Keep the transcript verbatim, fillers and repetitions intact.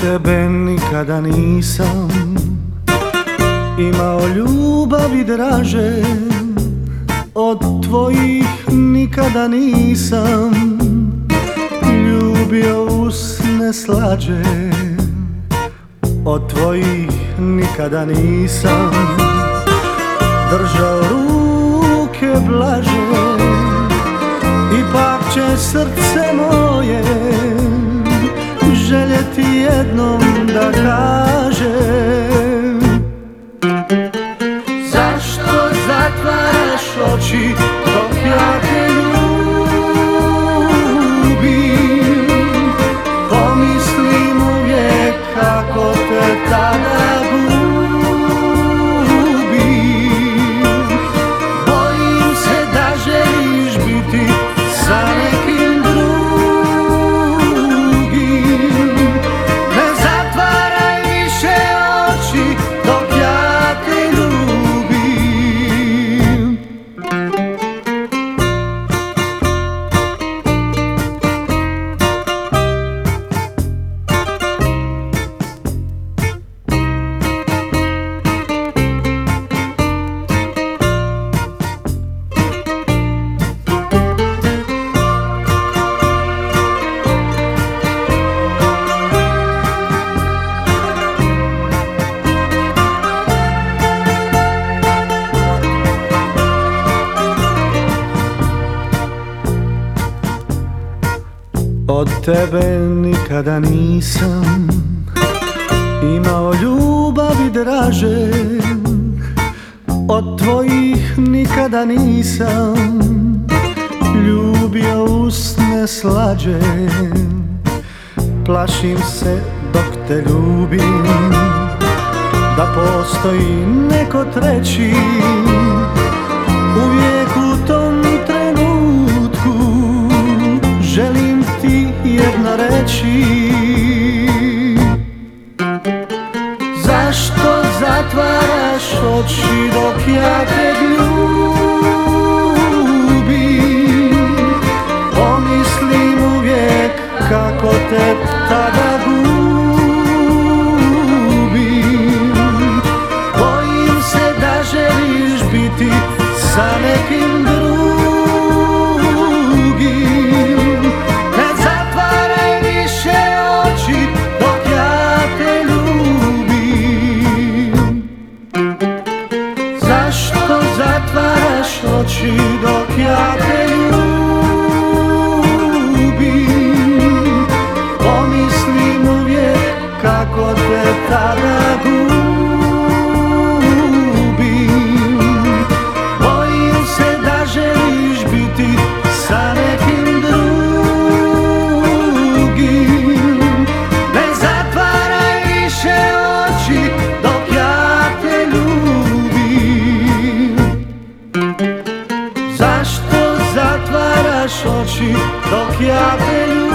tebe nikada nisam imao ljubavi draže, od tvojih nikada nisam ljubio usne slađe, od tvojih nikada nisam držao ruke blaže. Ipak će srce moje željeti jednom da kaže: zašto zatvaraš oči dok ja te ljubim? Pomislim uvijek kako te tada gubim. Bojim se da želiš biti sa nekim drugim. Ne zatvaraj više oči dok ja te ljubim. Od tebe nikada nisam imao ljubavi draže, od tvojih nikada nisam ljubio usne slađe. Plašim se dok te ljubim da postoji neko treći, uvijek u tom trenutku želim ti jedno reći: zašto zatvaraš oči dok ja te ljubim? Pomislim uvijek kako te tada gubim. Bojim se da želiš biti sa nekim drugim. Ne zatvaraj više oči dok ja te ljubim. Zašto zatvaraš oči dok ja te ljubim? Pomislim uvijek kako te tada gubim. Bojim se da želiš biti sa nekim drugim. Ne zatvaraj više oči dok ja te ljubim. Zašto zatvaraš oči dok ja te ljubim?